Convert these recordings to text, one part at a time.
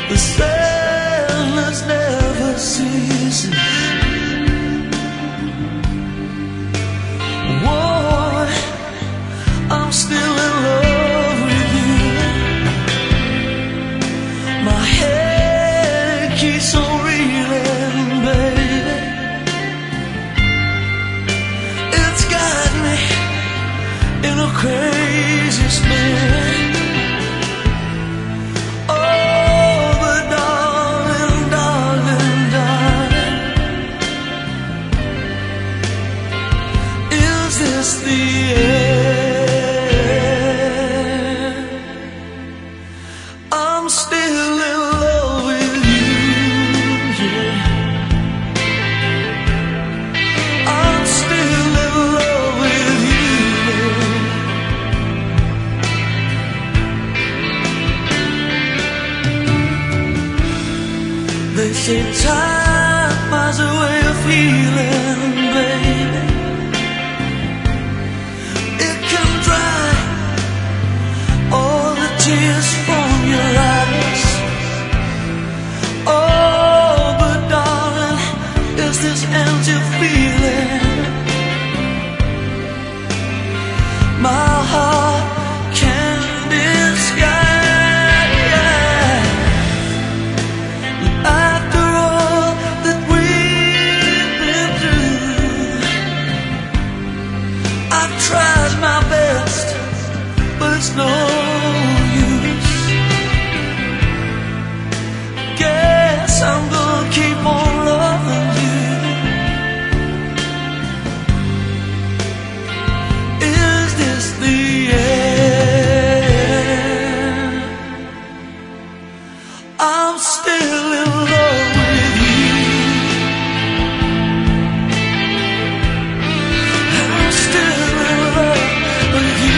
The sadness never ceases. Boy, I'm still in love with you. My head keeps on reeling, baby. It's got me in a crazy spin. The end. I'm still in love with you, yeah. I'm still in love with you, yeah. They say time has a way of healing, baby. Tears from your eyes. Oh, but darling, is this empty feeling? My heart can't disguise. After all that we've been through, I've tried my best, but it's no I'm gonna keep on loving you. Is this the end? I'm still in love with you. I'm still in love with you.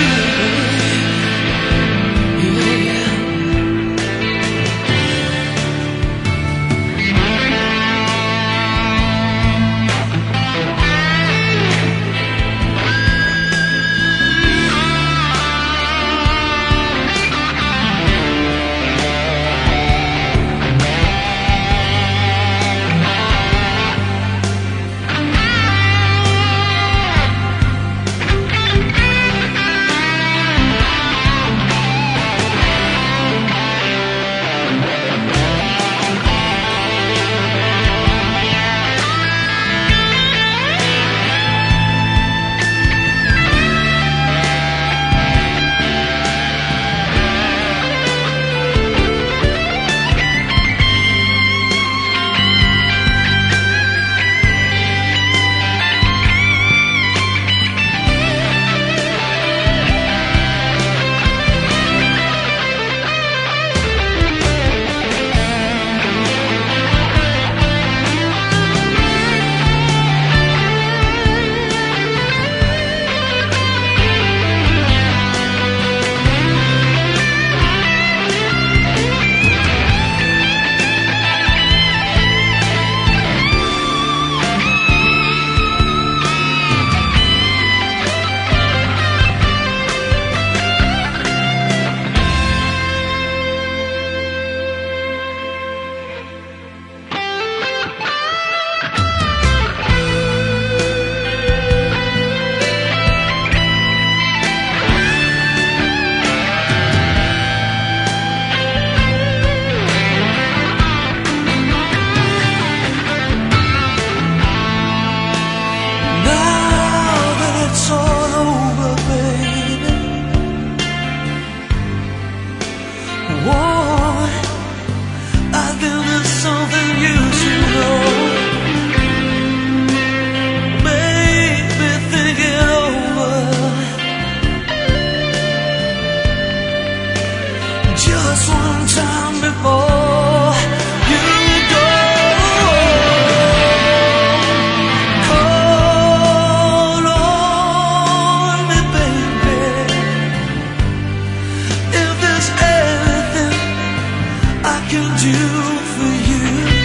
can do for you.